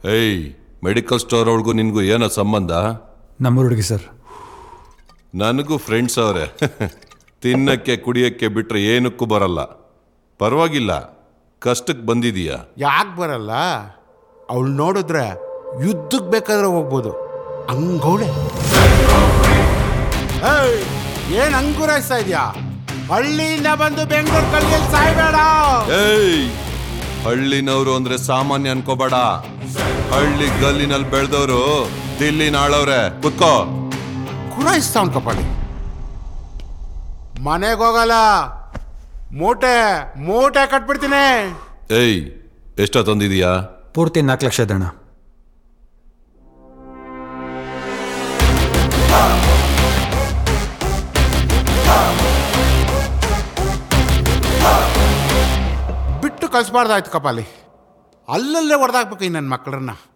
ಏಯ್, medical store ಒಳಗೂ ನಿನಗೂ ಏನೋ ಸಂಬಂಧ? ನಮ್ಮ ಹುಡುಗಿ ಸರ್. ನನಗೂ ಫ್ರೆಂಡ್ಸ್ ಅವರೇ. ತಿನ್ನಕ್ಕೆ ಕುಡಿಯಕ್ಕೆ ಬಿಟ್ರೆ ಏನಕ್ಕೂ ಬರಲ್ಲ. ಪರವಾಗಿಲ್ಲ, ಕಷ್ಟಕ್ಕೆ ಬಂದಿದೀಯಾ. ಯಾಕೆ ಬರಲ್ಲ? ಅವಳು ನೋಡಿದ್ರೆ ಯುದ್ಧಕ್ಕೆ ಬೇಕಾದ್ರೆ ಹೋಗ್ಬೋದು. ಹಂಗೋಳೆ. ಏನ್ ಅಂಗುರಾಯಿಸ್ತಾ ಇದೆಯಾ? ಹಳ್ಳಿಯಿಂದ ಬಂದು ಬೆಂಗಳೂರು ಕಲ್ಲಿಯಲ್ಲಿ ಸಾಯ್ಬೇಡ. ಏಯ್, ಹಳ್ಳಿನವರು ಅಂದ್ರೆ ಸಾಮಾನ್ಯ ಅನ್ಕೋಬೇಡ. ಹಳ್ಳಿ ಗಲ್ಲಿನಲ್ಲಿ ಬೆಳೆದವರು ದಿಲ್ಲಿನ ಆಳವ್ರೆ. ಕುತ್ಕೋ. ಗುರಾಯಿಸ್ತಾವ್ ಕಪಾಳಿ. ಮನೆಗೆ ಹೋಗಲ್ಲ, ಮೂಟೆ ಮೂಟೆ ಕಟ್ಬಿಡ್ತೀನಿ. ಏಯ್, ಎಷ್ಟ ತಂದಿದೀಯಾ? ಪೂರ್ತಿ 4 ಲಕ್ಷ ದಣ. ಬಿಟ್ಟು ಕಳಿಸ್ಬಾರ್ದಾಯ್ತು ಕಪಾಲಿ. ಅಲ್ಲಲ್ಲೇ ಹೊಡೆದಾಕ್ಬೇಕು ಈ ನನ್ನ ಮಕ್ಕಳನ್ನ.